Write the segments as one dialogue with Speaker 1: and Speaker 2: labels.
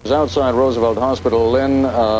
Speaker 1: Outside Roosevelt Hospital. Lynn,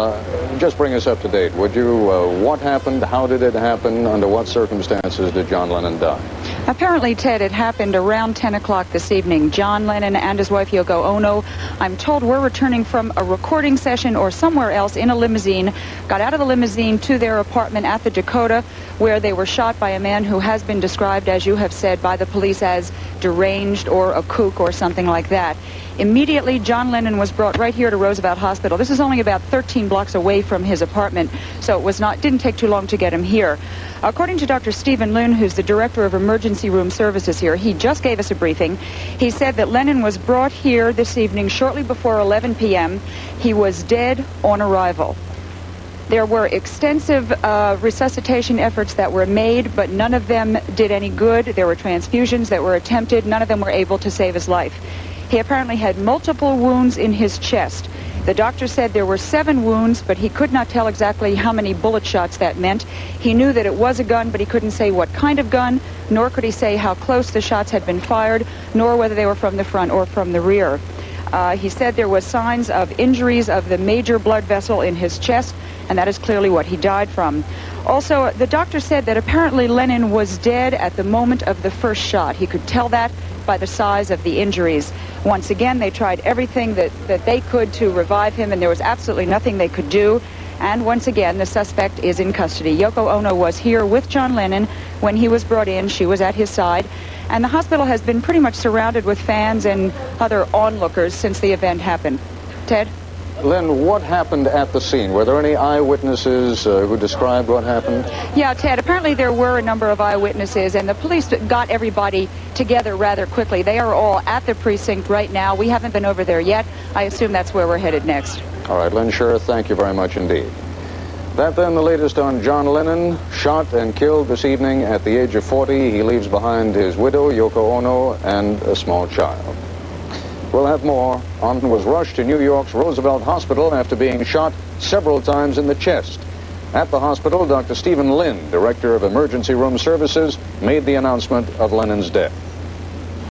Speaker 1: just bring us up to date, would you? What happened? How did it happen? Under what circumstances did John Lennon die?
Speaker 2: Apparently, Ted, it happened around 10 o'clock this evening. John Lennon and his wife, Yoko Ono, I'm told were returning from a recording session or somewhere else in a limousine, got out of the limousine to their apartment at the Dakota, where they were shot by a man who has been described, as you have said, by the police as deranged or a kook or something like that. Immediately, John Lennon was brought right here to Roosevelt Hospital. This is only about 13 blocks away from his apartment, so it didn't take too long to get him here. According to Dr. Stephen Lune, who's the director of emergency room services here, he just gave us a briefing. He said that Lennon was brought here this evening shortly before 11 p.m. He was dead on arrival. There were extensive resuscitation efforts that were made, but none of them did any good. There were transfusions that were attempted. None of them were able to save his life. He apparently had multiple wounds in his chest. The doctor said there were 7 wounds, but he could not tell exactly how many bullet shots that meant. He knew that it was a gun, but he couldn't say what kind of gun, nor could he say how close the shots had been fired, nor whether they were from the front or from the rear. He said there was signs of injuries of the major blood vessel in his chest, and that is clearly what he died from. Also, the doctor said that apparently Lennon was dead at the moment of the first shot. He could tell that by the size of the injuries. Once again, they tried everything that they could to revive him, and there was absolutely nothing they could do. And once again, the suspect is in custody. Yoko Ono was here with John Lennon when he was brought in. She was at his side. And the hospital has been pretty much surrounded with fans and other onlookers since the event happened. Ted?
Speaker 1: Lynn, what happened at the scene? Were there any eyewitnesses who described what happened?
Speaker 2: Yeah, Ted, apparently there were a number of eyewitnesses, and the police got everybody together rather quickly. They are all at the precinct right now. We haven't been over there yet. I assume that's where we're headed next.
Speaker 1: All right, Lynn Sherr, thank you very much indeed. That then the latest on John Lennon, shot and killed this evening at the age of 40. He leaves behind his widow, Yoko Ono, and a small child. We'll have more. On was rushed to New York's Roosevelt Hospital after being shot several times in the chest. At the hospital, Dr. Stephen Lynn, director of emergency room services, made the announcement of Lennon's death.